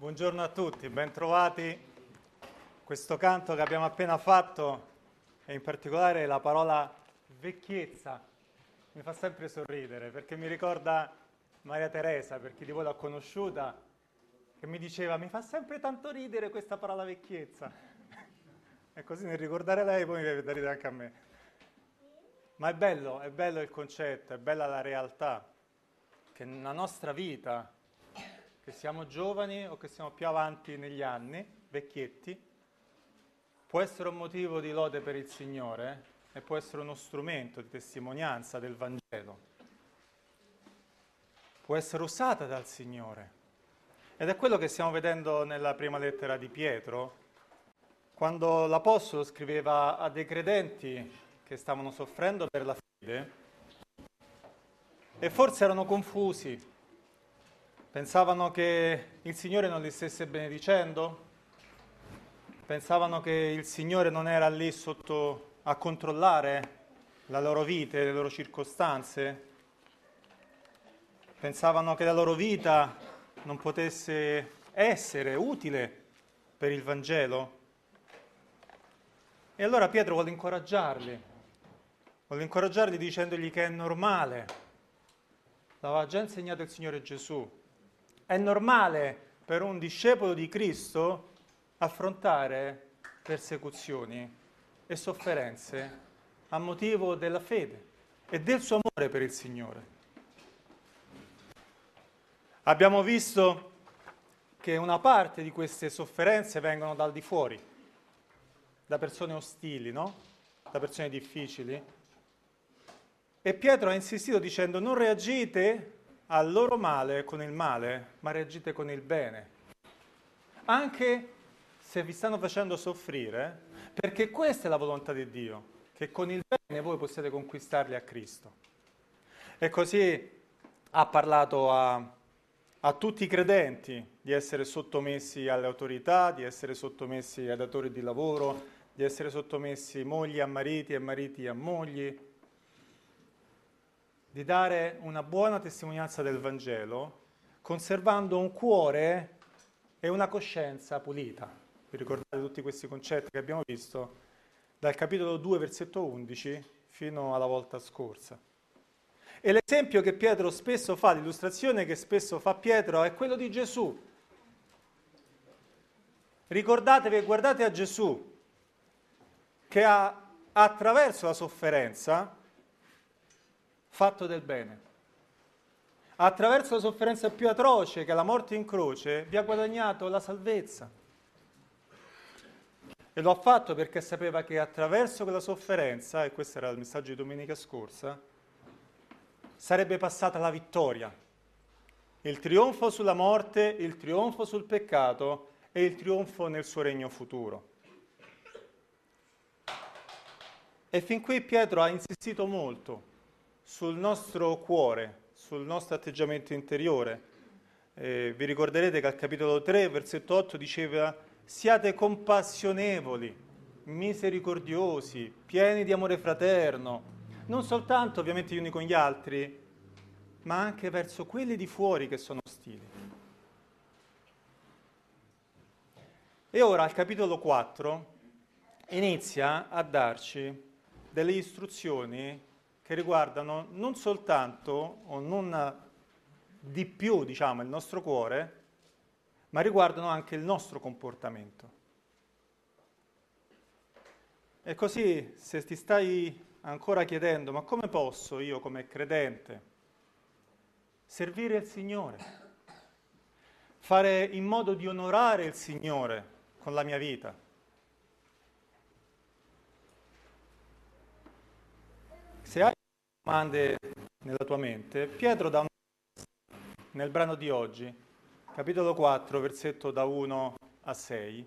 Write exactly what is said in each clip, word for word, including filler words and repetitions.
Buongiorno a tutti, bentrovati. Questo canto che abbiamo appena fatto e in particolare la parola vecchiezza mi fa sempre sorridere perché mi ricorda Maria Teresa, per chi di voi l'ha conosciuta, che mi diceva mi fa sempre tanto ridere questa parola vecchiezza. E così nel ricordare lei poi mi viene da ridere anche a me. Ma è bello, è bello il concetto, è bella la realtà che nella nostra vita, che siamo giovani o che siamo più avanti negli anni, vecchietti, può essere un motivo di lode per il Signore e può essere uno strumento di testimonianza del Vangelo. Può essere usata dal Signore. Ed è quello che stiamo vedendo nella prima lettera di Pietro, quando l'Apostolo scriveva a dei credenti che stavano soffrendo per la fede e forse erano confusi. Pensavano che il Signore non li stesse benedicendo, pensavano che il Signore non era lì sotto a controllare la loro vita e le loro circostanze, pensavano che la loro vita non potesse essere utile per il Vangelo. E allora Pietro vuole incoraggiarli, vuole incoraggiarli dicendogli che è normale, l'aveva già insegnato il Signore Gesù. È normale per un discepolo di Cristo affrontare persecuzioni e sofferenze a motivo della fede e del suo amore per il Signore. Abbiamo visto che una parte di queste sofferenze vengono dal di fuori, da persone ostili, no? Da persone difficili. E Pietro ha insistito dicendo: non reagite al loro male con il male, ma reagite con il bene. Anche se vi stanno facendo soffrire, perché questa è la volontà di Dio, che con il bene voi possiate conquistarli a Cristo. E così ha parlato a, a tutti i credenti di essere sottomessi alle autorità, di essere sottomessi ai datori di lavoro, di essere sottomessi mogli a mariti e mariti a mogli, di dare una buona testimonianza del Vangelo, conservando un cuore e una coscienza pulita. Vi ricordate tutti questi concetti che abbiamo visto dal capitolo due, versetto undici, fino alla volta scorsa. E l'esempio che Pietro spesso fa, l'illustrazione che spesso fa Pietro, è quello di Gesù. Ricordatevi e guardate a Gesù, che ha, attraverso la sofferenza, fatto del bene. Attraverso la sofferenza più atroce, che è la morte in croce, vi ha guadagnato la salvezza. E lo ha fatto perché sapeva che attraverso quella sofferenza, e questo era il messaggio di domenica scorsa, sarebbe passata la vittoria. Il trionfo sulla morte, il trionfo sul peccato e il trionfo nel suo regno futuro. E fin qui Pietro ha insistito molto sul nostro cuore, sul nostro atteggiamento interiore. Eh, vi ricorderete che al capitolo tre, versetto otto, diceva: siate compassionevoli, misericordiosi, pieni di amore fraterno, non soltanto ovviamente gli uni con gli altri, ma anche verso quelli di fuori che sono ostili. E ora al capitolo quattro inizia a darci delle istruzioni che riguardano non soltanto, o non di più, diciamo, il nostro cuore, ma riguardano anche il nostro comportamento. E così, se ti stai ancora chiedendo, ma come posso io come credente servire il Signore, fare in modo di onorare il Signore con la mia vita? Se hai domande nella tua mente, Pietro dà una risposta nel brano di oggi, capitolo quattro, versetto da uno a sei,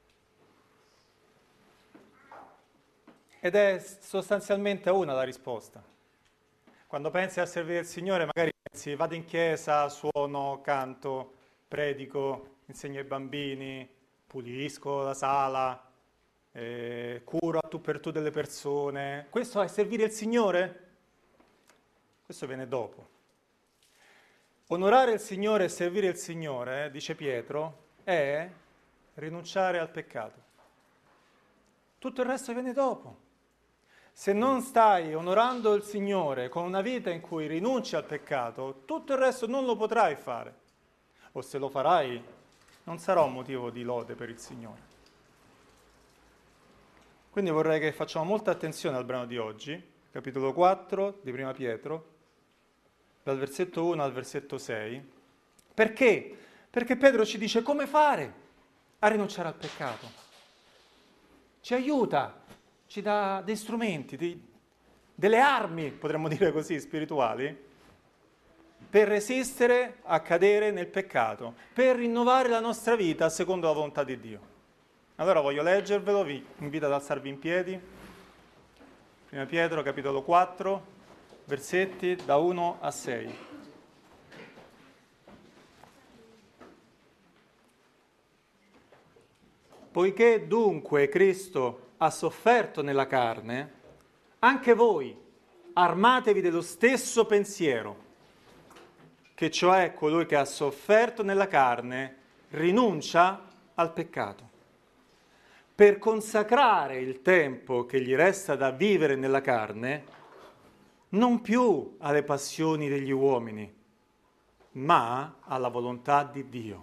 ed è sostanzialmente una la risposta. Quando pensi a servire il Signore, magari pensi: vado in chiesa, suono, canto, predico, insegno ai bambini, pulisco la sala, Eh, curo a tu per tu delle persone. Questo è servire il Signore? Questo viene dopo. Onorare il Signore e servire il Signore, dice Pietro, è rinunciare al peccato. Tutto il resto viene dopo. Se non stai onorando il Signore con una vita in cui rinunci al peccato, tutto il resto non lo potrai fare. O se lo farai, non sarà un motivo di lode per il Signore. Quindi vorrei che facciamo molta attenzione al brano di oggi, capitolo quattro di Prima Pietro, dal versetto uno al versetto sei. Perché? Perché Pietro ci dice come fare a rinunciare al peccato. Ci aiuta, ci dà dei strumenti, dei, delle armi, potremmo dire così, spirituali, per resistere a cadere nel peccato, per rinnovare la nostra vita secondo la volontà di Dio. Allora voglio leggervelo, vi invito ad alzarvi in piedi. Prima Pietro, capitolo quattro, versetti da uno a sei. Poiché dunque Cristo ha sofferto nella carne, anche voi armatevi dello stesso pensiero, che cioè colui che ha sofferto nella carne rinuncia al peccato, per consacrare il tempo che gli resta da vivere nella carne, non più alle passioni degli uomini, ma alla volontà di Dio.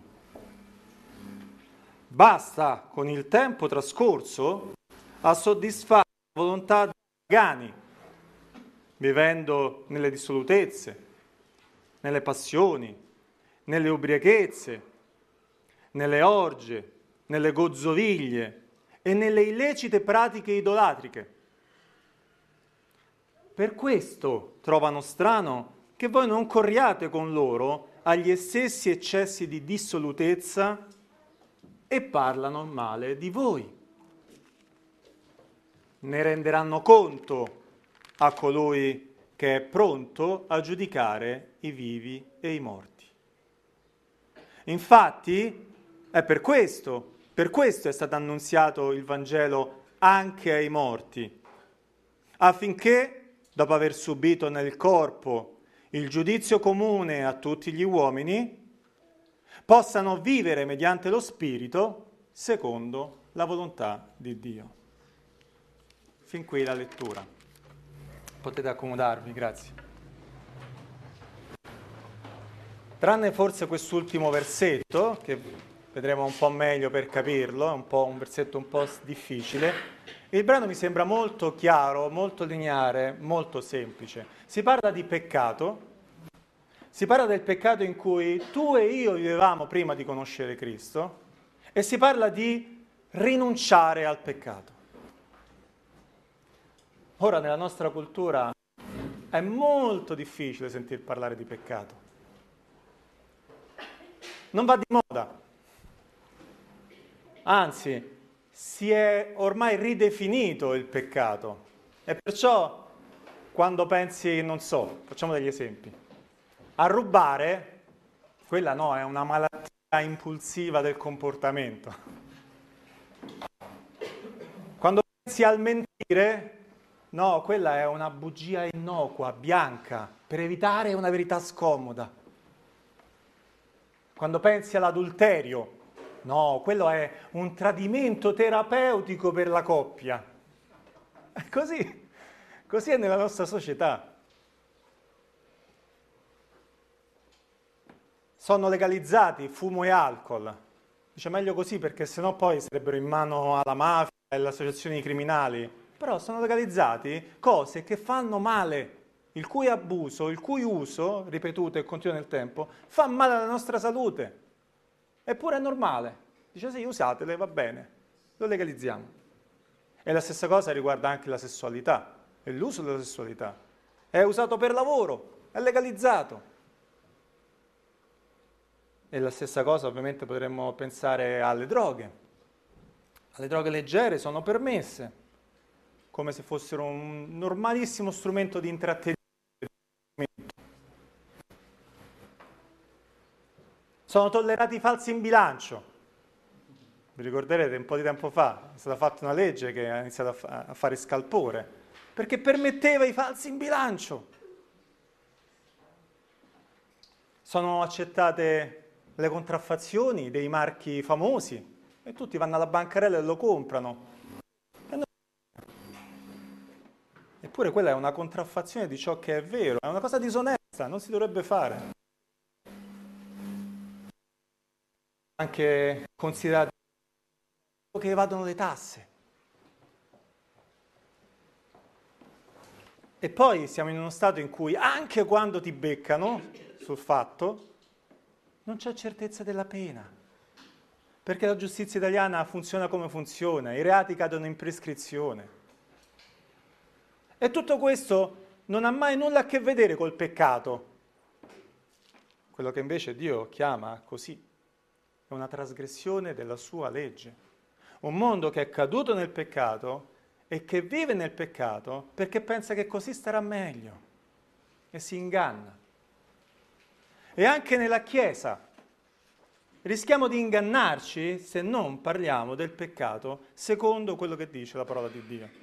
Basta con il tempo trascorso a soddisfare la volontà dei pagani, vivendo nelle dissolutezze, nelle passioni, nelle ubriachezze, nelle orge, nelle gozzoviglie e nelle illecite pratiche idolatriche. Per questo trovano strano che voi non corriate con loro agli stessi eccessi di dissolutezza e parlano male di voi. Ne renderanno conto a colui che è pronto a giudicare i vivi e i morti. Infatti, è per questo, per questo è stato annunziato il Vangelo anche ai morti, affinché, dopo aver subito nel corpo il giudizio comune a tutti gli uomini, possano vivere mediante lo Spirito secondo la volontà di Dio. Fin qui la lettura. Potete accomodarvi, grazie. Tranne forse quest'ultimo versetto, che vedremo un po' meglio per capirlo, è un po' un versetto un po' difficile, il brano mi sembra molto chiaro, molto lineare, molto semplice. Si parla di peccato, si parla del peccato in cui tu e io vivevamo prima di conoscere Cristo, e si parla di rinunciare al peccato. Ora nella nostra cultura è molto difficile sentir parlare di peccato. Non va di moda. Anzi, si è ormai ridefinito il peccato. E perciò quando pensi, non so, facciamo degli esempi, a rubare, quella no, è una malattia impulsiva del comportamento. Quando pensi al mentire, no, quella è una bugia innocua, bianca, per evitare una verità scomoda. Quando pensi all'adulterio, no, quello è un tradimento terapeutico per la coppia. È così, così è nella nostra società. Sono legalizzati fumo e alcol. Dice meglio così perché sennò poi sarebbero in mano alla mafia e alle associazioni criminali. Però sono legalizzati cose che fanno male, il cui abuso, il cui uso, ripetuto e continuo nel tempo, fa male alla nostra salute. Eppure è normale. Dice sì, usatele, va bene, lo legalizziamo. E la stessa cosa riguarda anche la sessualità e l'uso della sessualità. È usato per lavoro, è legalizzato. E la stessa cosa ovviamente potremmo pensare alle droghe. Le droghe leggere sono permesse, come se fossero un normalissimo strumento di intrattenimento. Sono tollerati i falsi in bilancio. Vi ricorderete, un po' di tempo fa è stata fatta una legge che ha iniziato a, fa- a fare scalpore, perché permetteva i falsi in bilancio. Sono accettate le contraffazioni dei marchi famosi e tutti vanno alla bancarella e lo comprano. E noi... Eppure quella è una contraffazione di ciò che è vero, è una cosa disonesta, non si dovrebbe fare. Anche considerate che evadono le tasse. E poi siamo in uno stato in cui anche quando ti beccano sul fatto, non c'è certezza della pena. Perché la giustizia italiana funziona come funziona, i reati cadono in prescrizione. E tutto questo non ha mai nulla a che vedere col peccato. Quello che invece Dio chiama così è una trasgressione della sua legge. Un mondo che è caduto nel peccato e che vive nel peccato perché pensa che così starà meglio e si inganna. E anche nella Chiesa rischiamo di ingannarci se non parliamo del peccato secondo quello che dice la parola di Dio.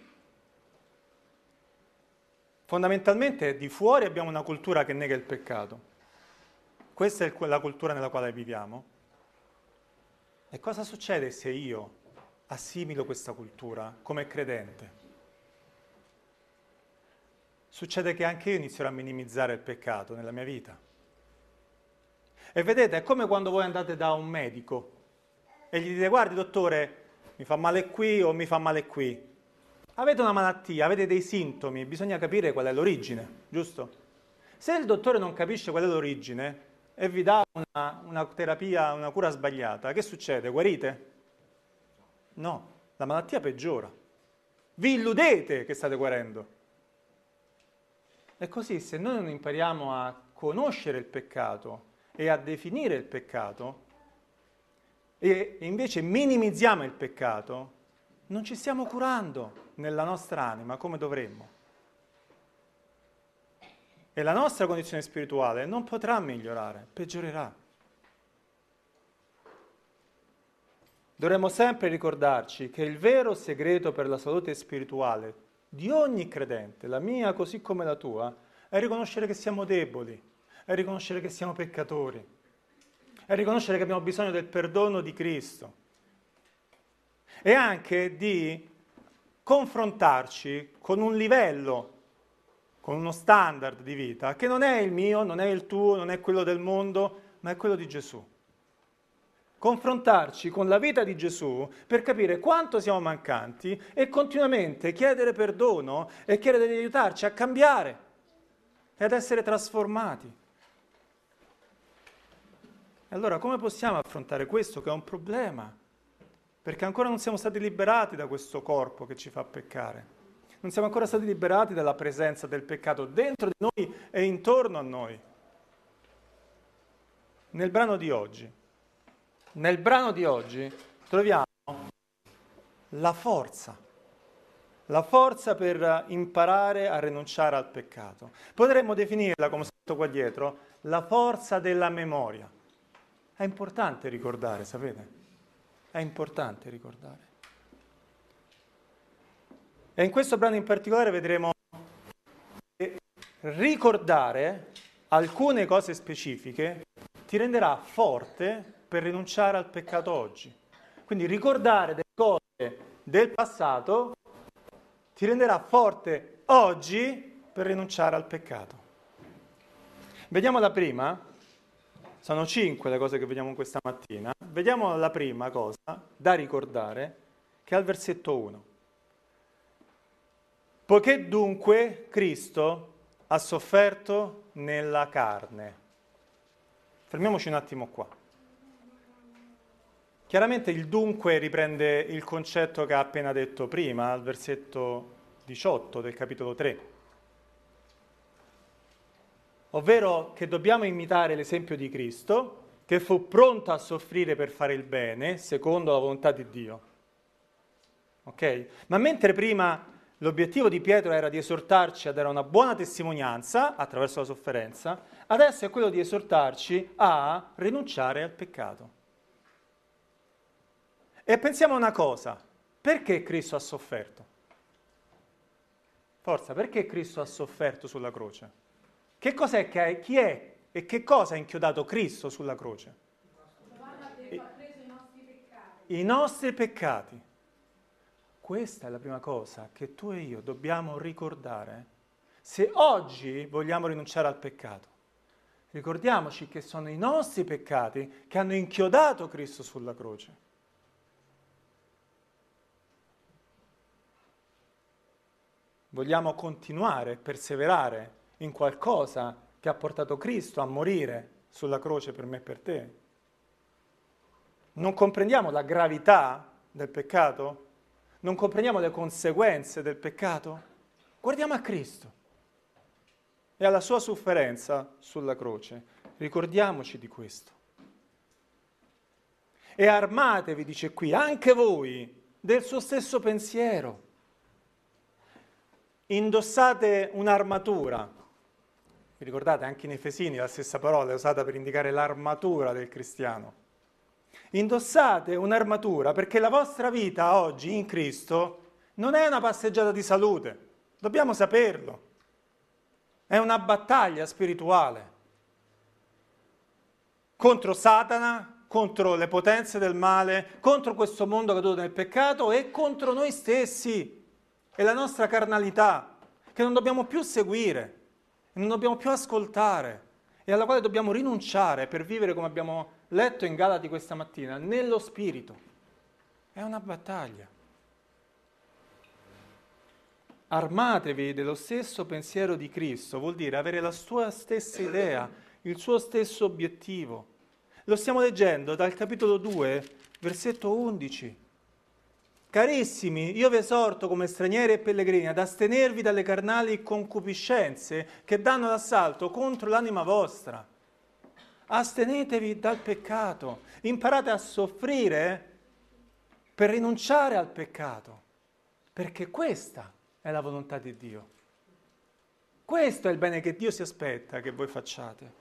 Fondamentalmente di fuori abbiamo una cultura che nega il peccato. Questa è la cultura nella quale viviamo. E cosa succede se io assimilo questa cultura come credente? Succede che anche io inizierò a minimizzare il peccato nella mia vita. E vedete, è come quando voi andate da un medico e gli dite: guardi dottore, mi fa male qui o mi fa male qui. Avete una malattia, avete dei sintomi, bisogna capire qual è l'origine, giusto? Se il dottore non capisce qual è l'origine e vi dà una, una terapia, una cura sbagliata, che succede? Guarite? No, la malattia peggiora. Vi illudete che state guarendo. E così, se noi non impariamo a conoscere il peccato e a definire il peccato, e invece minimizziamo il peccato, non ci stiamo curando nella nostra anima come dovremmo. E la nostra condizione spirituale non potrà migliorare, peggiorerà. Dovremmo sempre ricordarci che il vero segreto per la salute spirituale di ogni credente, la mia così come la tua, è riconoscere che siamo deboli, è riconoscere che siamo peccatori, è riconoscere che abbiamo bisogno del perdono di Cristo e anche di confrontarci con un livello, con uno standard di vita che non è il mio, non è il tuo, non è quello del mondo, ma è quello di Gesù. Confrontarci con la vita di Gesù per capire quanto siamo mancanti e continuamente chiedere perdono e chiedere di aiutarci a cambiare e ad essere trasformati. E allora come possiamo affrontare questo che è un problema? Perché ancora non siamo stati liberati da questo corpo che ci fa peccare. Non siamo ancora stati liberati dalla presenza del peccato dentro di noi e intorno a noi. Nel brano di oggi, nel brano di oggi troviamo la forza, la forza per imparare a rinunciare al peccato. Potremmo definirla, come scritto qua dietro, la forza della memoria. È importante ricordare, sapete? È importante ricordare. E in questo brano in particolare vedremo che ricordare alcune cose specifiche ti renderà forte per rinunciare al peccato oggi. Quindi ricordare delle cose del passato ti renderà forte oggi per rinunciare al peccato. Vediamo la prima. Sono cinque le cose che vediamo questa mattina. Vediamo la prima cosa da ricordare, che è al versetto uno. Poiché dunque Cristo ha sofferto nella carne. Fermiamoci un attimo qua. Chiaramente il dunque riprende il concetto che ha appena detto prima, al versetto diciotto del capitolo tre. Ovvero che dobbiamo imitare l'esempio di Cristo, che fu pronto a soffrire per fare il bene, secondo la volontà di Dio. Ok? Ma mentre prima l'obiettivo di Pietro era di esortarci a dare una buona testimonianza attraverso la sofferenza, adesso è quello di esortarci a rinunciare al peccato. E pensiamo a una cosa, perché Cristo ha sofferto? Forza, perché Cristo ha sofferto sulla croce? Che cos'è che è, chi è e che cosa ha inchiodato Cristo sulla croce? i nostri peccati. Questa è la prima cosa che tu e io dobbiamo ricordare se oggi vogliamo rinunciare al peccato. Ricordiamoci che sono i nostri peccati che hanno inchiodato Cristo sulla croce. Vogliamo continuare, perseverare in qualcosa che ha portato Cristo a morire sulla croce per me e per te? Non comprendiamo la gravità del peccato? Non comprendiamo le conseguenze del peccato? Guardiamo a Cristo e alla sua sofferenza sulla croce. Ricordiamoci di questo. E armatevi, dice qui, anche voi, del suo stesso pensiero. Indossate un'armatura. Vi ricordate, anche in Efesini la stessa parola è usata per indicare l'armatura del cristiano. Indossate un'armatura perché la vostra vita oggi in Cristo non è una passeggiata di salute, dobbiamo saperlo. È una battaglia spirituale contro Satana, contro le potenze del male, contro questo mondo caduto nel peccato e contro noi stessi e la nostra carnalità, che non dobbiamo più seguire, non dobbiamo più ascoltare e alla quale dobbiamo rinunciare per vivere, come abbiamo letto in Galati questa mattina, nello Spirito. È una battaglia. Armatevi dello stesso pensiero di Cristo, vuol dire avere la sua stessa idea, il suo stesso obiettivo. Lo stiamo leggendo dal capitolo due, versetto undici. Carissimi, io vi esorto come stranieri e pellegrini ad astenervi dalle carnali concupiscenze che danno l'assalto contro l'anima vostra. Astenetevi dal peccato, imparate a soffrire per rinunciare al peccato, perché questa è la volontà di Dio. Questo è il bene che Dio si aspetta che voi facciate.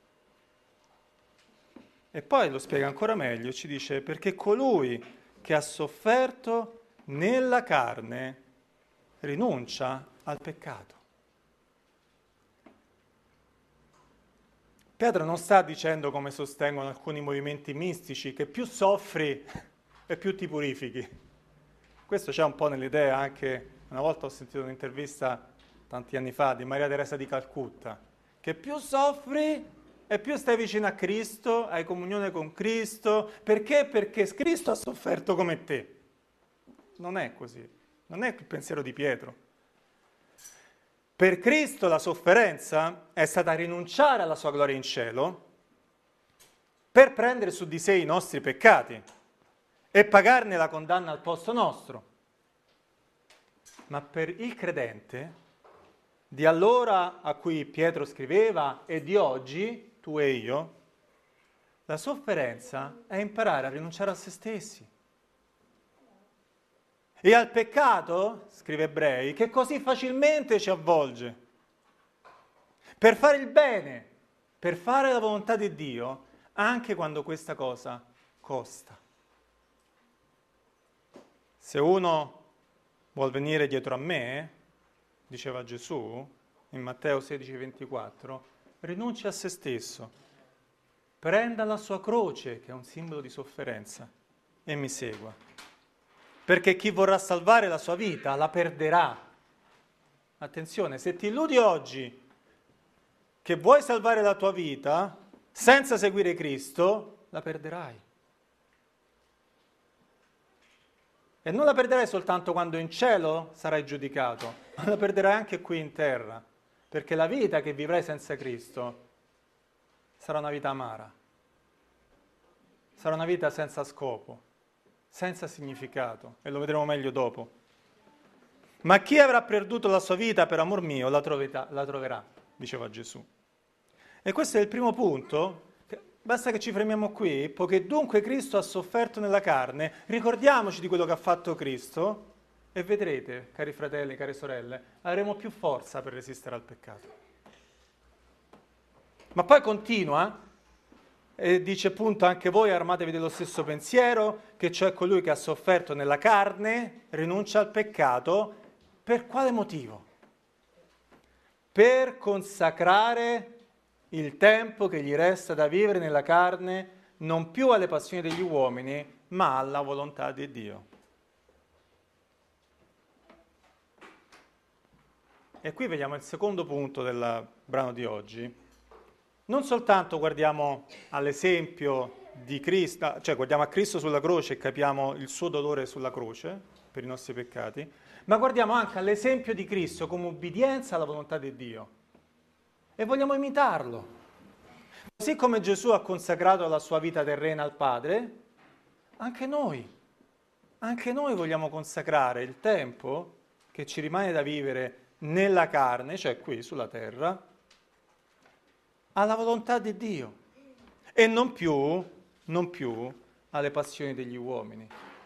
E poi lo spiega ancora meglio, ci dice, perché colui che ha sofferto nella carne rinuncia al peccato. Pietro non sta dicendo, come sostengono alcuni movimenti mistici, che più soffri e più ti purifichi. Questo c'è un po' nell'idea anche, una volta ho sentito un'intervista tanti anni fa di Maria Teresa di Calcutta, che più soffri e più stai vicino a Cristo, hai comunione con Cristo. Perché? Perché Cristo ha sofferto come te. Non è così, non è il pensiero di Pietro. Per Cristo la sofferenza è stata rinunciare alla sua gloria in cielo per prendere su di sé i nostri peccati e pagarne la condanna al posto nostro. Ma per il credente, di allora a cui Pietro scriveva e di oggi, tu e io, la sofferenza è imparare a rinunciare a se stessi. E al peccato, scrive Ebrei, che così facilmente ci avvolge. Per fare il bene, per fare la volontà di Dio, anche quando questa cosa costa. Se uno vuol venire dietro a me, diceva Gesù in Matteo sedici ventiquattro, rinunci a se stesso, prenda la sua croce, che è un simbolo di sofferenza, e mi segua. Perché chi vorrà salvare la sua vita la perderà. Attenzione, se ti illudi oggi che vuoi salvare la tua vita senza seguire Cristo, la perderai. E non la perderai soltanto quando in cielo sarai giudicato, ma la perderai anche qui in terra, perché la vita che vivrai senza Cristo sarà una vita amara, sarà una vita senza scopo, senza significato, e lo vedremo meglio dopo. Ma chi avrà perduto la sua vita per amor mio la, troveta, la troverà, diceva Gesù. E questo è il primo punto. Basta che ci fermiamo qui, poiché dunque Cristo ha sofferto nella carne, ricordiamoci di quello che ha fatto Cristo e vedrete, cari fratelli, care sorelle, avremo più forza per resistere al peccato. Ma poi continua e dice appunto anche voi armatevi dello stesso pensiero, che cioè colui che ha sofferto nella carne rinuncia al peccato. Per quale motivo? Per consacrare il tempo che gli resta da vivere nella carne non più alle passioni degli uomini, ma alla volontà di Dio. E qui vediamo il secondo punto del brano di oggi. Non soltanto guardiamo all'esempio di Cristo, cioè guardiamo a Cristo sulla croce e capiamo il suo dolore sulla croce per i nostri peccati, ma guardiamo anche all'esempio di Cristo come ubbidienza alla volontà di Dio. E vogliamo imitarlo. Così come Gesù ha consacrato la sua vita terrena al Padre, anche noi, anche noi vogliamo consacrare il tempo che ci rimane da vivere nella carne, cioè qui sulla terra, alla volontà di Dio e non più, non più alle passioni degli uomini.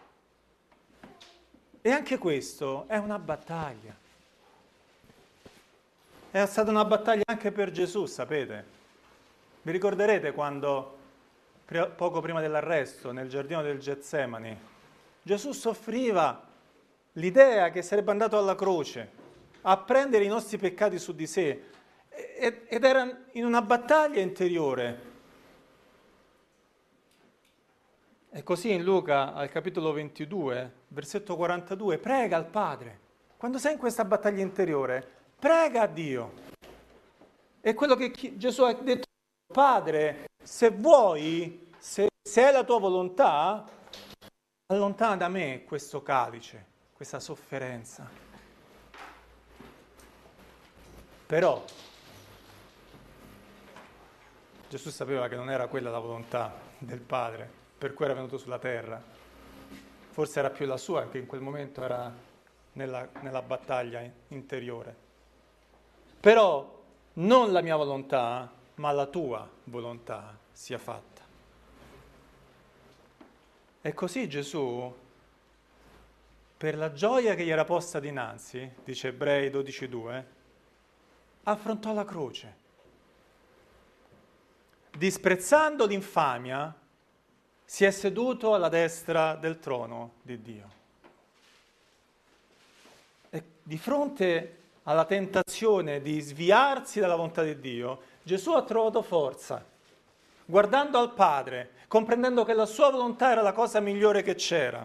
E anche questo è una battaglia. È stata una battaglia anche per Gesù, sapete? Vi ricorderete quando, poco prima dell'arresto, nel giardino del Getsemani, Gesù soffriva l'idea che sarebbe andato alla croce a prendere i nostri peccati su di sé, ed era in una battaglia interiore. E così in Luca, al capitolo ventidue, versetto quarantadue, prega al Padre. Quando sei in questa battaglia interiore, prega a Dio. E quello che Gesù ha detto, Padre, se vuoi, se, se è la tua volontà, allontana da me questo calice, questa sofferenza. Però Gesù sapeva che non era quella la volontà del Padre, per cui era venuto sulla terra. Forse era più la sua, anche in quel momento era nella, nella battaglia interiore. Però non la mia volontà, ma la tua volontà sia fatta. E così Gesù, per la gioia che gli era posta dinanzi, dice Ebrei dodici due, affrontò la croce. Disprezzando l'infamia, si è seduto alla destra del trono di Dio. E di fronte alla tentazione di sviarsi dalla volontà di Dio, Gesù ha trovato forza, guardando al Padre, comprendendo che la sua volontà era la cosa migliore che c'era.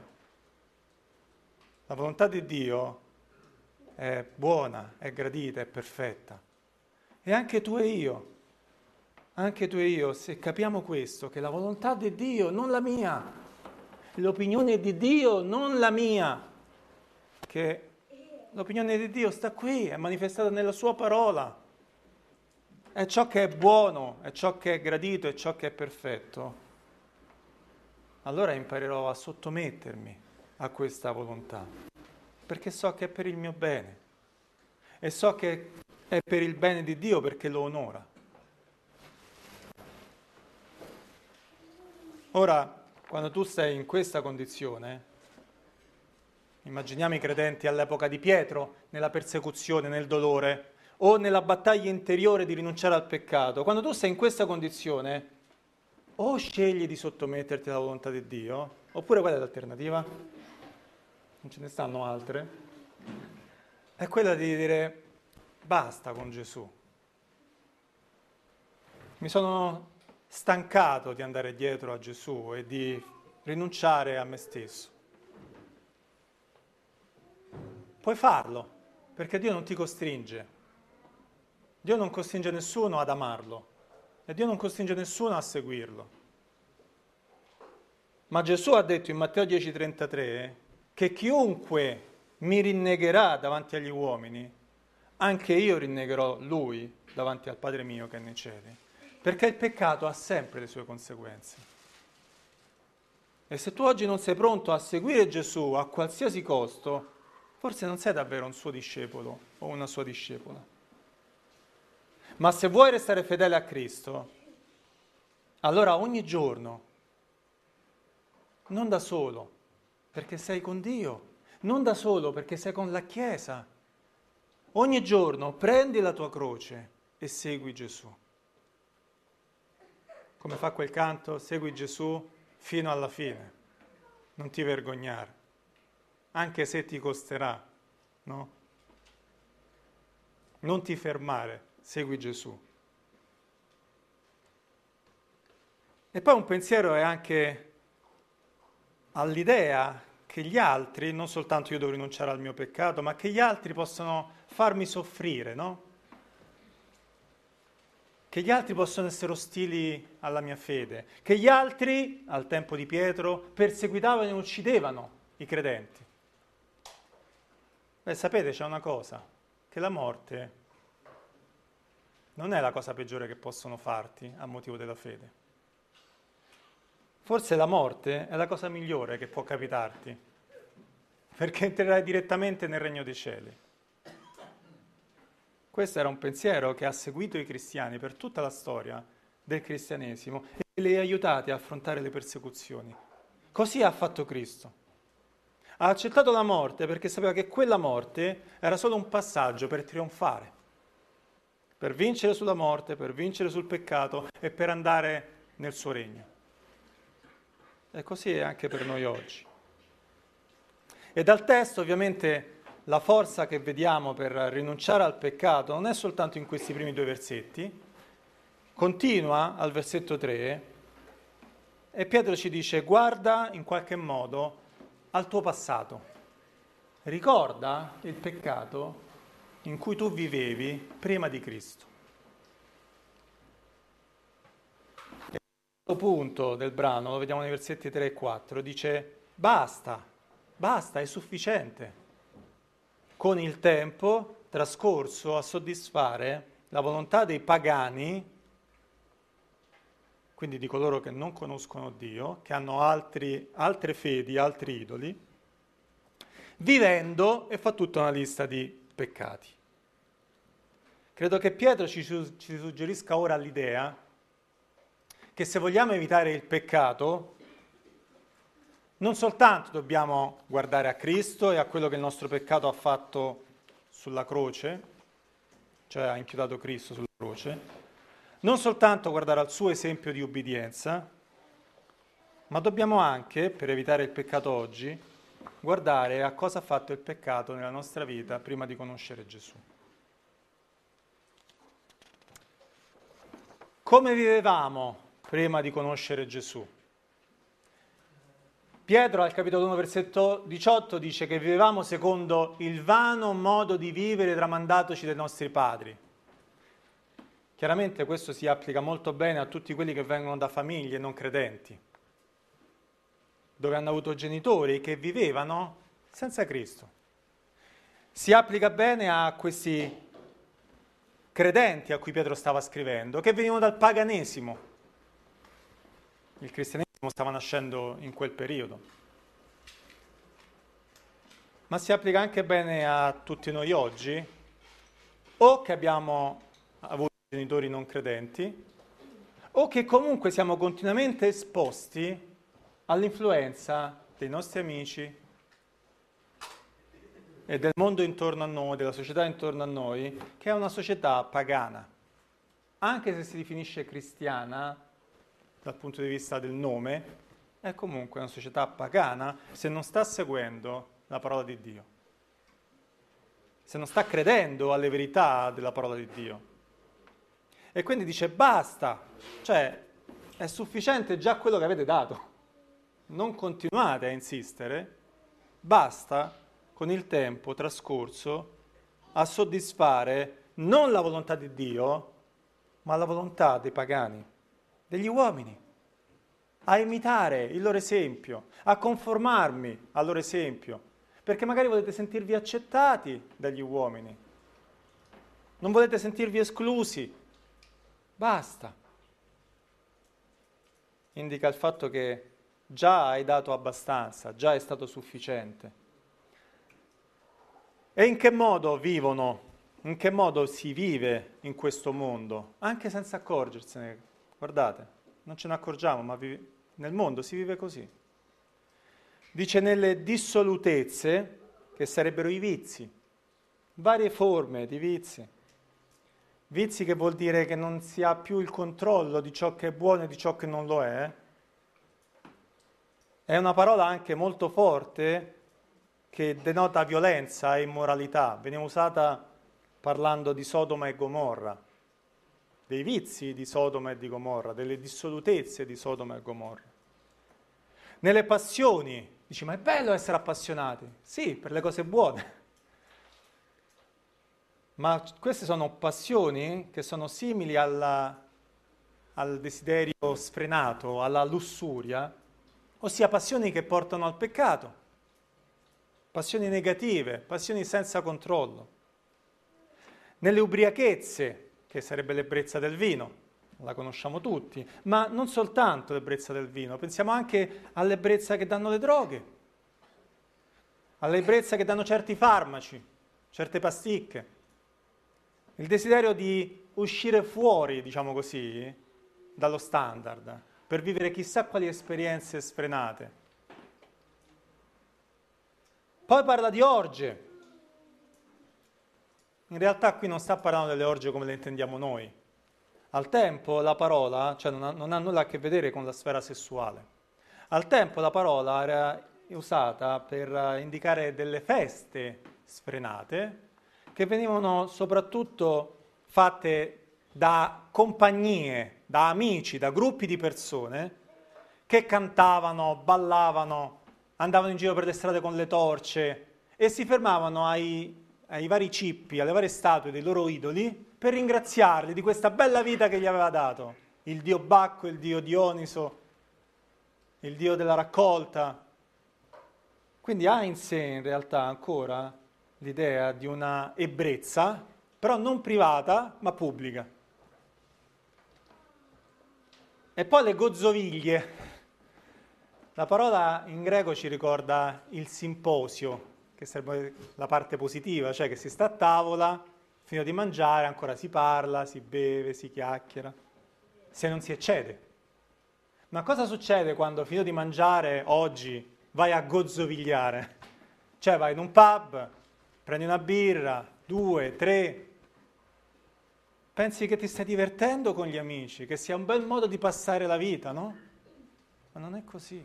La volontà di Dio è buona, è gradita, è perfetta. E anche tu e io, anche tu e io, se capiamo questo, che la volontà di Dio, non la mia, l'opinione di Dio, non la mia, che l'opinione di Dio sta qui, è manifestata nella sua parola, è ciò che è buono, è ciò che è gradito, è ciò che è perfetto, allora imparerò a sottomettermi a questa volontà, perché so che è per il mio bene e so che è per il bene di Dio perché lo onora. Ora, quando tu sei in questa condizione, immaginiamo i credenti all'epoca di Pietro, nella persecuzione, nel dolore, o nella battaglia interiore di rinunciare al peccato, quando tu sei in questa condizione, o scegli di sottometterti alla volontà di Dio, oppure qual è l'alternativa? Non ce ne stanno altre. È quella di dire basta con Gesù. Mi sono stancato di andare dietro a Gesù e di rinunciare a me stesso. Puoi farlo, perché Dio non ti costringe. Dio non costringe nessuno ad amarlo e Dio non costringe nessuno a seguirlo. Ma Gesù ha detto in Matteo dieci trentatré che chiunque mi rinnegherà davanti agli uomini, anche io rinnegherò lui davanti al Padre mio che è nei cieli. Perché il peccato ha sempre le sue conseguenze. E se tu oggi non sei pronto a seguire Gesù a qualsiasi costo, forse non sei davvero un suo discepolo o una sua discepola. Ma se vuoi restare fedele a Cristo, allora ogni giorno, non da solo, perché sei con Dio, non da solo, perché sei con la Chiesa, ogni giorno prendi la tua croce e segui Gesù. Come fa quel canto, segui Gesù fino alla fine, non ti vergognare, anche se ti costerà, no? Non ti fermare, segui Gesù. E poi un pensiero è anche all'idea che gli altri, non soltanto io devo rinunciare al mio peccato, ma che gli altri possano farmi soffrire, no? Che gli altri possono essere ostili alla mia fede, che gli altri, al tempo di Pietro, perseguitavano e uccidevano i credenti. Beh, sapete, c'è una cosa, che la morte non è la cosa peggiore che possono farti a motivo della fede. Forse la morte è la cosa migliore che può capitarti, perché entrerai direttamente nel regno dei cieli. Questo era un pensiero che ha seguito i cristiani per tutta la storia del cristianesimo e li ha aiutati a affrontare le persecuzioni. Così ha fatto Cristo. Ha accettato la morte perché sapeva che quella morte era solo un passaggio per trionfare, per vincere sulla morte, per vincere sul peccato e per andare nel suo regno. E così è anche per noi oggi. E dal testo ovviamente la forza che vediamo per rinunciare al peccato non è soltanto in questi primi due versetti, continua al versetto tre e Pietro ci dice: guarda in qualche modo al tuo passato, ricorda il peccato in cui tu vivevi prima di Cristo. E il punto del brano, lo vediamo nei versetti tre e quattro, dice: basta, basta, è sufficiente. Con il tempo trascorso a soddisfare la volontà dei pagani, quindi di coloro che non conoscono Dio, che hanno altri, altre fedi, altri idoli, vivendo, e fa tutta una lista di peccati. Credo che Pietro ci, ci suggerisca ora l'idea che se vogliamo evitare il peccato, non soltanto dobbiamo guardare a Cristo e a quello che il nostro peccato ha fatto sulla croce, cioè ha inchiodato Cristo sulla croce, non soltanto guardare al suo esempio di ubbidienza, ma dobbiamo anche, per evitare il peccato oggi, guardare a cosa ha fatto il peccato nella nostra vita prima di conoscere Gesù. Come vivevamo prima di conoscere Gesù? Pietro al capitolo uno versetto diciotto dice che vivevamo secondo il vano modo di vivere tramandatoci dai nostri padri. Chiaramente questo si applica molto bene a tutti quelli che vengono da famiglie non credenti, dove hanno avuto genitori che vivevano senza Cristo. Si applica bene a questi credenti a cui Pietro stava scrivendo, che venivano dal paganesimo. Il cristianesimo stava nascendo in quel periodo. Ma si applica anche bene a tutti noi oggi, o che abbiamo avuto genitori non credenti, o che comunque siamo continuamente esposti all'influenza dei nostri amici e del mondo intorno a noi, della società intorno a noi, che è una società pagana. Anche se si definisce cristiana, dal punto di vista del nome, è comunque una società pagana se non sta seguendo la parola di Dio, se non sta credendo alle verità della parola di Dio. E quindi dice basta, cioè è sufficiente già quello che avete dato, non continuate a insistere, basta con il tempo trascorso a soddisfare non la volontà di Dio, ma la volontà dei pagani, degli uomini, a imitare il loro esempio, a conformarmi al loro esempio, perché magari volete sentirvi accettati dagli uomini, non volete sentirvi esclusi, basta. Indica il fatto che già hai dato abbastanza, già è stato sufficiente. E in che modo vivono, in che modo si vive in questo mondo? Anche senza accorgersene. Guardate, non ce ne accorgiamo, ma vi... nel mondo si vive così. Dice nelle dissolutezze, che sarebbero i vizi, varie forme di vizi. Vizi che vuol dire che non si ha più il controllo di ciò che è buono e di ciò che non lo è. È una parola anche molto forte che denota violenza e immoralità. Veniva usata parlando di Sodoma e Gomorra. dei vizi di Sodoma e di Gomorra, delle dissolutezze di Sodoma e Gomorra. Nelle passioni, dici, ma è bello essere appassionati? Sì, per le cose buone. Ma queste sono passioni che sono simili alla, al desiderio sfrenato, alla lussuria, ossia passioni che portano al peccato, passioni negative, passioni senza controllo. Nelle ubriachezze, che sarebbe l'ebbrezza del vino, la conosciamo tutti, ma non soltanto l'ebbrezza del vino, pensiamo anche all'ebbrezza che danno le droghe, all'ebbrezza che danno certi farmaci, certe pasticche. Il desiderio di uscire fuori, diciamo così, dallo standard, per vivere chissà quali esperienze sfrenate. Poi parla di orge. In realtà qui non sta parlando delle orge come le intendiamo noi. Al tempo la parola, cioè non ha, non ha nulla a che vedere con la sfera sessuale. Al tempo la parola era usata per indicare delle feste sfrenate, che venivano soprattutto fatte da compagnie, da amici, da gruppi di persone che cantavano, ballavano, andavano in giro per le strade con le torce e si fermavano ai, ai vari cippi, alle varie statue dei loro idoli per ringraziarli di questa bella vita che gli aveva dato. Il dio Bacco, il dio Dioniso, il dio della raccolta. Quindi ha in sé in realtà ancora l'idea di una ebbrezza, però non privata, ma pubblica. E poi le gozzoviglie. La parola in greco ci ricorda il simposio, che sarebbe la parte positiva, cioè che si sta a tavola, finito di mangiare, ancora si parla, si beve, si chiacchiera, se non si eccede. Ma cosa succede quando finito di mangiare oggi vai a gozzovigliare? Cioè vai in un pub, prendi una birra, due, tre, pensi che ti stai divertendo con gli amici, che sia un bel modo di passare la vita, no? Ma non è così.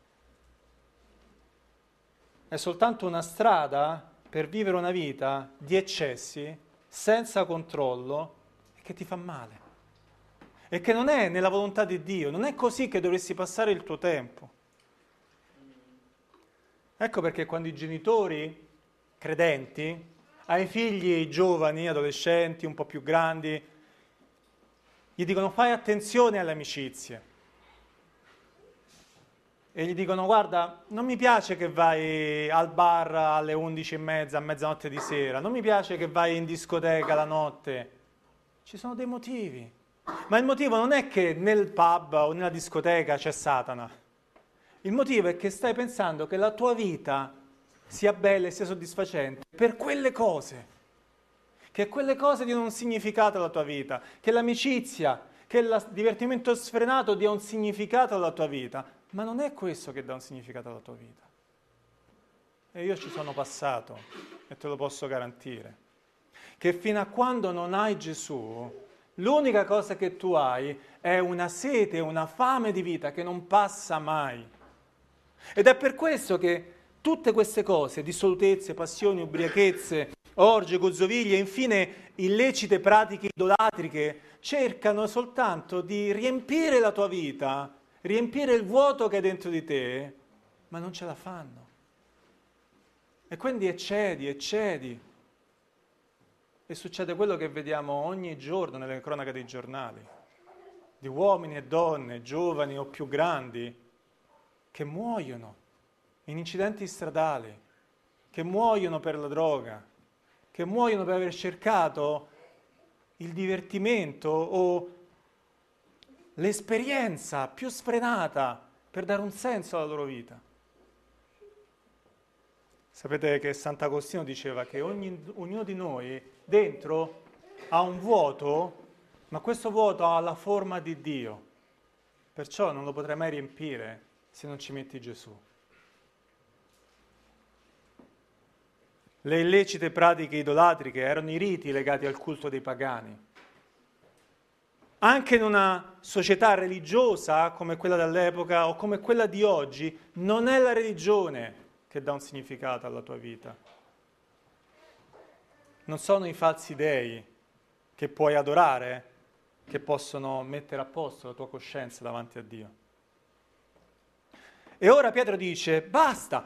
È soltanto una strada per vivere una vita di eccessi, senza controllo, e che ti fa male. E che non è nella volontà di Dio, non è così che dovresti passare il tuo tempo. Ecco perché quando i genitori credenti ai figli giovani, adolescenti, un po' più grandi, gli dicono fai attenzione alle amicizie. E gli dicono guarda, non mi piace che vai al bar alle undici e mezza, a mezzanotte di sera, non mi piace che vai in discoteca la notte. Ci sono dei motivi. Ma il motivo non è che nel pub o nella discoteca c'è Satana. Il motivo è che stai pensando che la tua vita sia bella e sia soddisfacente per quelle cose, che quelle cose diano un significato alla tua vita, che l'amicizia, che il divertimento sfrenato dia un significato alla tua vita, ma non è questo che dà un significato alla tua vita. E io ci sono passato e te lo posso garantire, che fino a quando non hai Gesù, l'unica cosa che tu hai è una sete, una fame di vita che non passa mai. Ed è per questo che tutte queste cose, dissolutezze, passioni, ubriachezze, orge, gozzoviglie, infine illecite pratiche idolatriche, cercano soltanto di riempire la tua vita, riempire il vuoto che è dentro di te, ma non ce la fanno. E quindi eccedi, eccedi. E succede quello che vediamo ogni giorno nelle cronache dei giornali, di uomini e donne, giovani o più grandi, che muoiono in incidenti stradali, che muoiono per la droga, che muoiono per aver cercato il divertimento o l'esperienza più sfrenata per dare un senso alla loro vita. Sapete che Sant'Agostino diceva che ogni, ognuno di noi dentro ha un vuoto, ma questo vuoto ha la forma di Dio, perciò non lo potrai mai riempire se non ci metti Gesù. Le illecite pratiche idolatriche erano i riti legati al culto dei pagani. Anche in una società religiosa come quella dell'epoca o come quella di oggi, non è la religione che dà un significato alla tua vita. Non sono i falsi dei che puoi adorare, che possono mettere a posto la tua coscienza davanti a Dio. E ora Pietro dice, basta,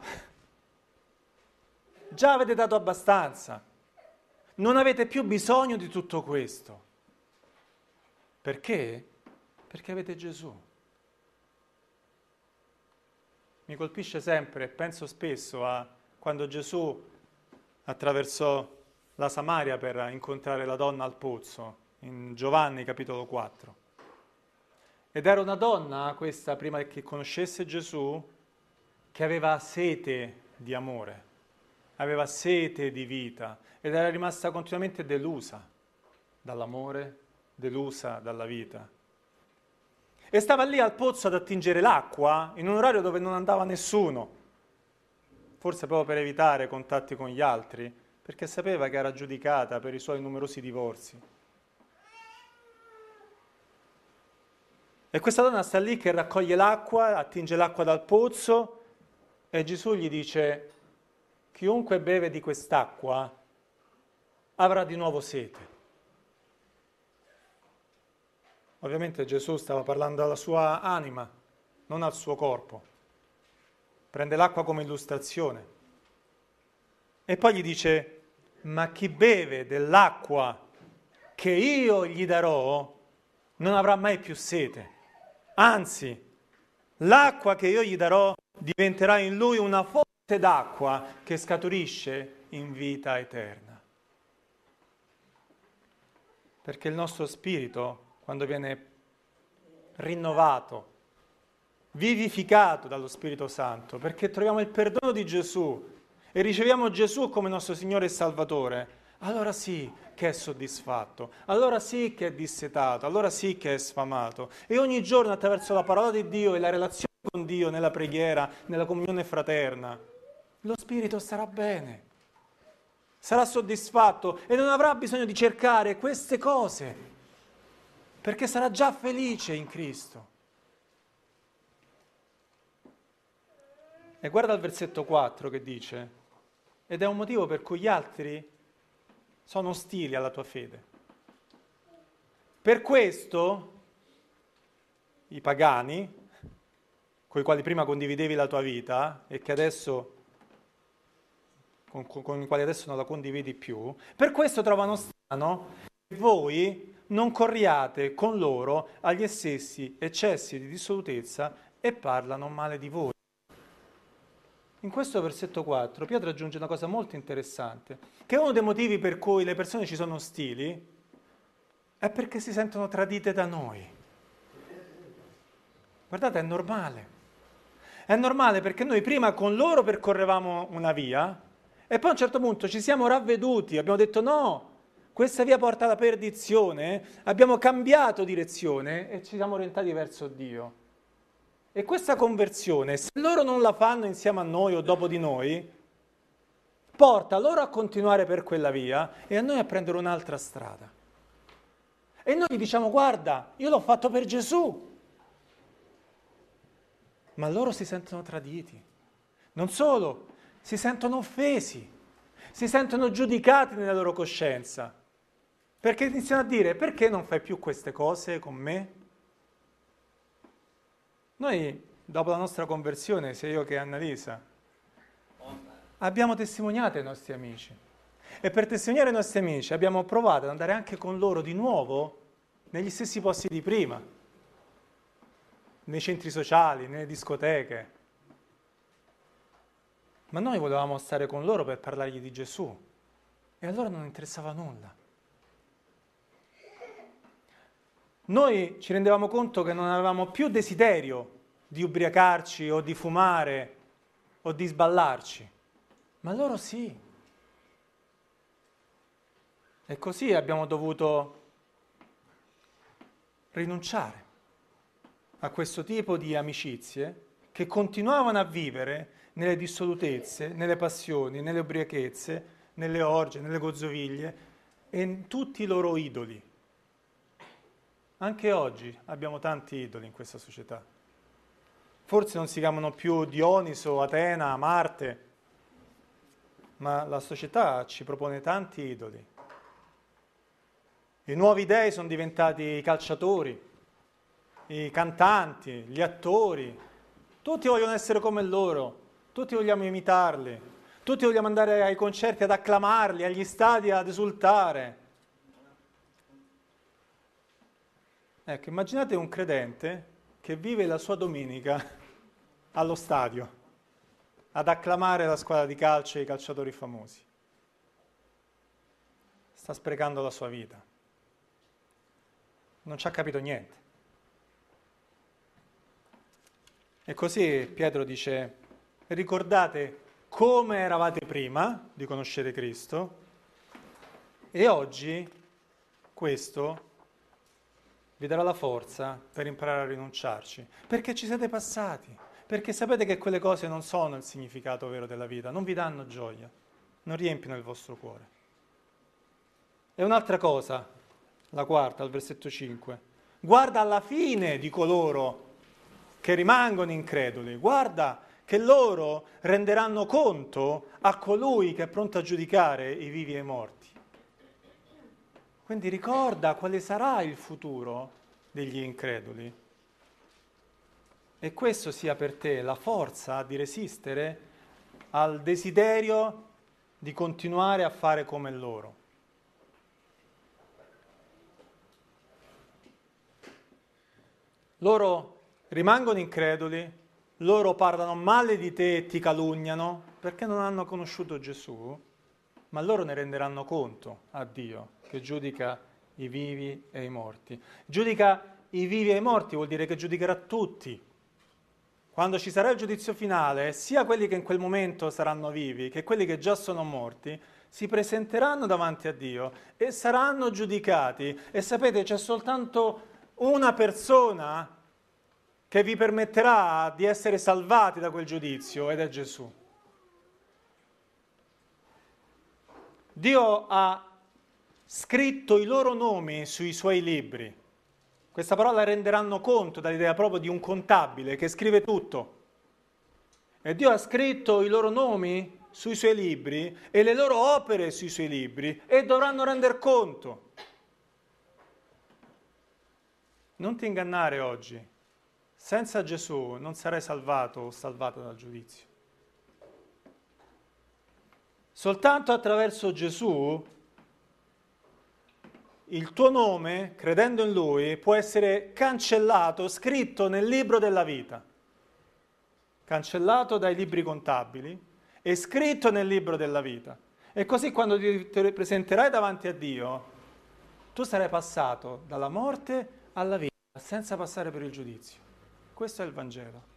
già avete dato abbastanza, non avete più bisogno di tutto questo. Perché? Perché avete Gesù. Mi colpisce sempre, penso spesso a quando Gesù attraversò la Samaria per incontrare la donna al pozzo, in Giovanni capitolo quattro. Ed era una donna, questa prima che conoscesse Gesù, che aveva sete di amore, aveva sete di vita ed era rimasta continuamente delusa dall'amore, delusa dalla vita. E stava lì al pozzo ad attingere l'acqua in un orario dove non andava nessuno, forse proprio per evitare contatti con gli altri, perché sapeva che era giudicata per i suoi numerosi divorzi. E questa donna sta lì che raccoglie l'acqua, attinge l'acqua dal pozzo e Gesù gli dice: chiunque beve di quest'acqua avrà di nuovo sete. Ovviamente Gesù stava parlando alla sua anima, non al suo corpo. Prende l'acqua come illustrazione. E poi gli dice: ma chi beve dell'acqua che io gli darò non avrà mai più sete. Anzi, l'acqua che io gli darò diventerà in lui una fonte d'acqua che scaturisce in vita eterna. Perché il nostro spirito, quando viene rinnovato, vivificato dallo Spirito Santo, perché troviamo il perdono di Gesù e riceviamo Gesù come nostro Signore e Salvatore, allora sì che è soddisfatto, allora sì che è dissetato, allora sì che è sfamato. E ogni giorno attraverso la parola di Dio e la relazione con Dio, nella preghiera, nella comunione fraterna, lo Spirito starà bene, sarà soddisfatto e non avrà bisogno di cercare queste cose, perché sarà già felice in Cristo. E guarda il versetto quattro che dice: ed è un motivo per cui gli altri sono ostili alla tua fede. Per questo i pagani, con i quali prima condividevi la tua vita e che adesso con, con i quali adesso non la condividi più, per questo trovano strano che voi non corriate con loro agli stessi eccessi di dissolutezza e parlano male di voi. In questo versetto quattro Pietro aggiunge una cosa molto interessante, che uno dei motivi per cui le persone ci sono ostili è perché si sentono tradite da noi. Guardate, è normale. È normale perché noi prima con loro percorrevamo una via e poi a un certo punto ci siamo ravveduti, abbiamo detto no, questa via porta alla perdizione, abbiamo cambiato direzione e ci siamo orientati verso Dio. E questa conversione, se loro non la fanno insieme a noi o dopo di noi, porta loro a continuare per quella via e a noi a prendere un'altra strada. E noi gli diciamo: guarda, io l'ho fatto per Gesù. Ma loro si sentono traditi. Non solo, si sentono offesi, si sentono giudicati nella loro coscienza. Perché iniziano a dire: perché non fai più queste cose con me? Noi, dopo la nostra conversione, sia io che Annalisa, abbiamo testimoniato ai nostri amici. E per testimoniare ai nostri amici abbiamo provato ad andare anche con loro di nuovo negli stessi posti di prima, nei centri sociali, nelle discoteche. Ma noi volevamo stare con loro per parlargli di Gesù e a loro non interessava nulla. Noi ci rendevamo conto che non avevamo più desiderio di ubriacarci o di fumare o di sballarci, ma loro sì. E così abbiamo dovuto rinunciare a questo tipo di amicizie che continuavano a vivere nelle dissolutezze, nelle passioni, nelle ubriachezze, nelle orge, nelle gozzoviglie e in tutti i loro idoli. Anche oggi abbiamo tanti idoli in questa società. Forse non si chiamano più Dioniso, Atena, Marte, ma la società ci propone tanti idoli. I nuovi dei sono diventati i calciatori, i cantanti, gli attori. Tutti vogliono essere come loro, tutti vogliamo imitarli, tutti vogliamo andare ai concerti ad acclamarli, agli stadi ad esultare. Ecco, immaginate un credente che vive la sua domenica allo stadio, ad acclamare la squadra di calcio e i calciatori famosi. Sta sprecando la sua vita. Non ci ha capito niente. E così Pietro dice, ricordate come eravate prima di conoscere Cristo e oggi questo vi darà la forza per imparare a rinunciarci, perché ci siete passati, perché sapete che quelle cose non sono il significato vero della vita, non vi danno gioia, non riempiono il vostro cuore. E un'altra cosa, la quarta, al versetto cinque, guarda alla fine di coloro che rimangono increduli, guarda che loro renderanno conto a colui che è pronto a giudicare i vivi e i morti. Quindi ricorda quale sarà il futuro degli increduli. E questo sia per te la forza di resistere al desiderio di continuare a fare come loro. Loro rimangono increduli, loro parlano male di te e ti calunniano perché non hanno conosciuto Gesù, ma loro ne renderanno conto a Dio che giudica i vivi e i morti. Giudica i vivi e i morti vuol dire che giudicherà tutti. Quando ci sarà il giudizio finale, sia quelli che in quel momento saranno vivi che quelli che già sono morti si presenteranno davanti a Dio e saranno giudicati. E sapete, c'è soltanto una persona che vi permetterà di essere salvati da quel giudizio ed è Gesù. Dio ha scritto i loro nomi sui suoi libri. Questa parola renderanno conto dall'idea proprio di un contabile che scrive tutto. E Dio ha scritto i loro nomi sui suoi libri e le loro opere sui suoi libri e dovranno render conto. Non ti ingannare oggi. Senza Gesù non sarai salvato o salvata dal giudizio. Soltanto attraverso Gesù il tuo nome, credendo in Lui, può essere cancellato, scritto nel libro della vita. Cancellato dai libri contabili e scritto nel libro della vita. E così quando ti presenterai davanti a Dio, tu sarai passato dalla morte alla vita, senza passare per il giudizio. Questo è il Vangelo.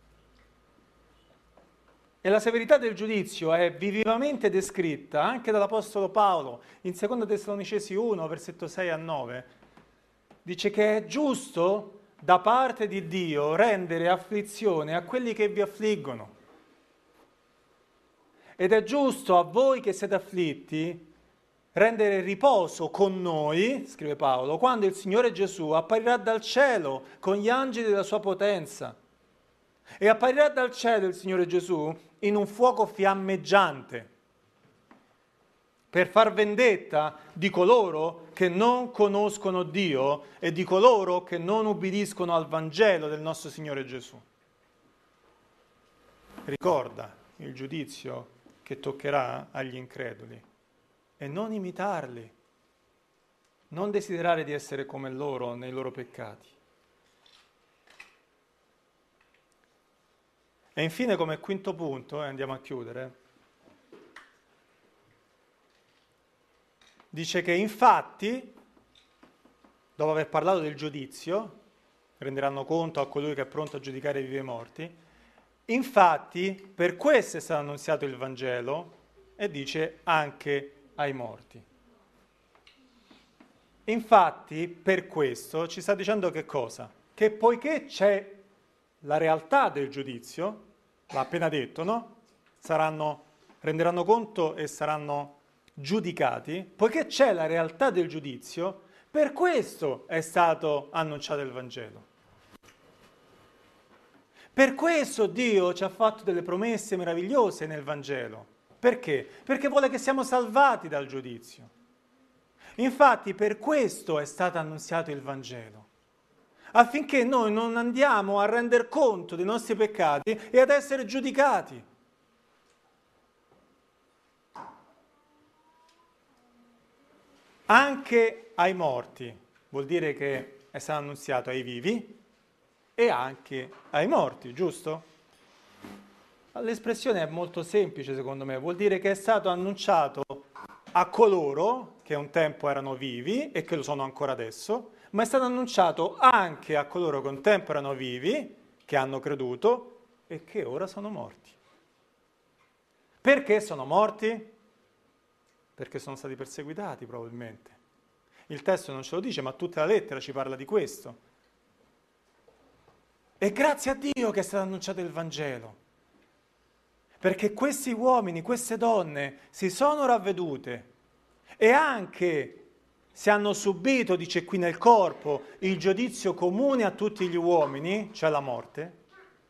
E la severità del giudizio è vivamente descritta anche dall'Apostolo Paolo in seconda Tessalonicesi uno, versetto sei a nove. Dice che è giusto da parte di Dio rendere afflizione a quelli che vi affliggono. Ed è giusto a voi che siete afflitti rendere riposo con noi, scrive Paolo, quando il Signore Gesù apparirà dal cielo con gli angeli della sua potenza. E apparirà dal cielo il Signore Gesù in un fuoco fiammeggiante per far vendetta di coloro che non conoscono Dio e di coloro che non ubbidiscono al Vangelo del nostro Signore Gesù. Ricorda il giudizio che toccherà agli increduli e non imitarli, non desiderare di essere come loro nei loro peccati. E infine, come quinto punto, e andiamo a chiudere, dice che infatti, dopo aver parlato del giudizio, renderanno conto a colui che è pronto a giudicare i vivi e i morti, infatti per questo è stato annunziato il Vangelo e dice anche ai morti. Infatti per questo ci sta dicendo che cosa? Che poiché c'è la realtà del giudizio, l'ha appena detto, no? Saranno, renderanno conto e saranno giudicati, poiché c'è la realtà del giudizio, per questo è stato annunciato il Vangelo. Per questo Dio ci ha fatto delle promesse meravigliose nel Vangelo. Perché? Perché vuole che siamo salvati dal giudizio. Infatti per questo è stato annunziato il Vangelo, affinché noi non andiamo a render conto dei nostri peccati e ad essere giudicati. Anche ai morti, vuol dire che è stato annunziato ai vivi e anche ai morti, giusto? L'espressione è molto semplice secondo me, vuol dire che è stato annunciato a coloro che un tempo erano vivi e che lo sono ancora adesso, ma è stato annunciato anche a coloro che un tempo erano vivi, che hanno creduto e che ora sono morti. Perché sono morti? Perché sono stati perseguitati probabilmente. Il testo non ce lo dice, ma tutta la lettera ci parla di questo. E grazie a Dio che è stato annunciato il Vangelo. Perché questi uomini, queste donne si sono ravvedute e anche se hanno subito, dice qui nel corpo, il giudizio comune a tutti gli uomini, cioè la morte,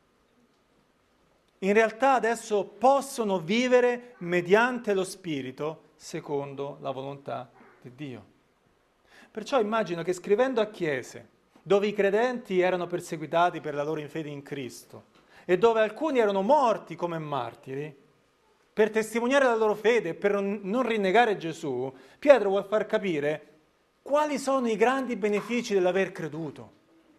in realtà adesso possono vivere mediante lo Spirito secondo la volontà di Dio. Perciò immagino che scrivendo a chiese dove i credenti erano perseguitati per la loro fede in Cristo, e dove alcuni erano morti come martiri, per testimoniare la loro fede e per non rinnegare Gesù, Pietro vuol far capire quali sono i grandi benefici dell'aver creduto,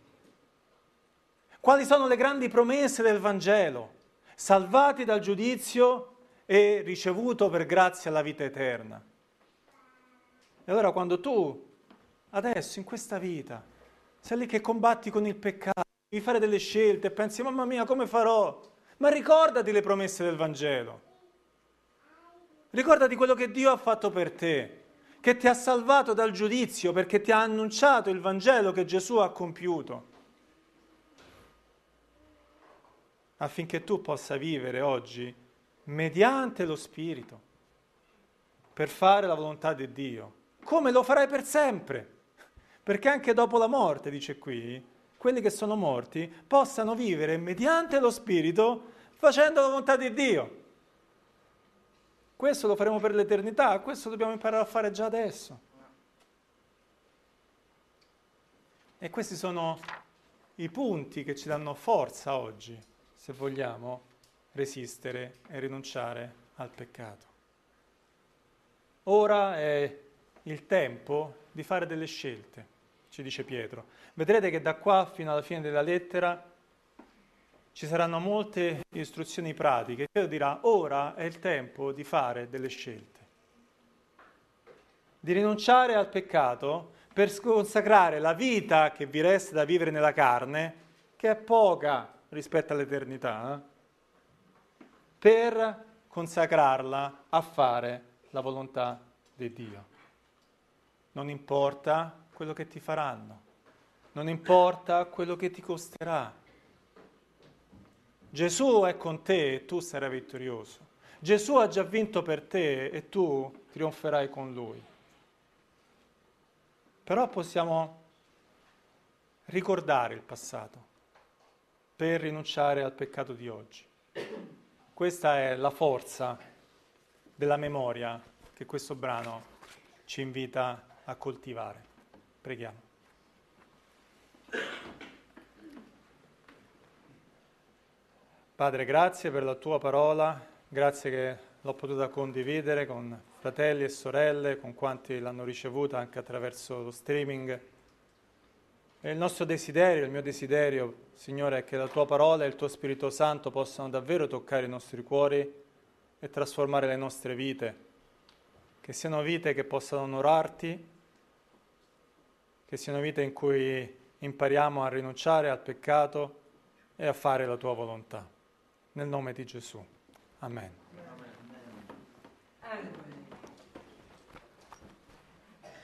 quali sono le grandi promesse del Vangelo, salvati dal giudizio e ricevuto per grazia la vita eterna. E allora quando tu, adesso, in questa vita, sei lì che combatti con il peccato, devi fare delle scelte e pensi, mamma mia, come farò? Ma ricordati le promesse del Vangelo. Ricordati quello che Dio ha fatto per te, che ti ha salvato dal giudizio perché ti ha annunciato il Vangelo che Gesù ha compiuto, affinché tu possa vivere oggi mediante lo Spirito, per fare la volontà di Dio, come lo farai per sempre, perché anche dopo la morte, dice qui, quelli che sono morti possano vivere mediante lo Spirito facendo la volontà di Dio. Questo lo faremo per l'eternità, questo dobbiamo imparare a fare già adesso. E questi sono i punti che ci danno forza oggi, se vogliamo resistere e rinunciare al peccato. Ora è il tempo di fare delle scelte, ci dice Pietro. Vedrete che da qua fino alla fine della lettera ci saranno molte istruzioni pratiche. Pietro dirà, ora è il tempo di fare delle scelte, di rinunciare al peccato per consacrare la vita che vi resta da vivere nella carne, che è poca rispetto all'eternità, per consacrarla a fare la volontà di Dio. Non importa quello che ti faranno, non importa quello che ti costerà. Gesù è con te e tu sarai vittorioso. Gesù ha già vinto per te e tu trionferai con Lui. Però possiamo ricordare il passato per rinunciare al peccato di oggi. Questa è la forza della memoria che questo brano ci invita a coltivare. Preghiamo. Padre, grazie per la tua parola, grazie che l'ho potuta condividere con fratelli e sorelle, con quanti l'hanno ricevuta anche attraverso lo streaming. E il nostro desiderio, il mio desiderio, Signore, è che la tua parola e il tuo Spirito Santo possano davvero toccare i nostri cuori e trasformare le nostre vite, che siano vite che possano onorarti, che siano vite in cui impariamo a rinunciare al peccato e a fare la tua volontà. Nel nome di Gesù. Amen. Amen.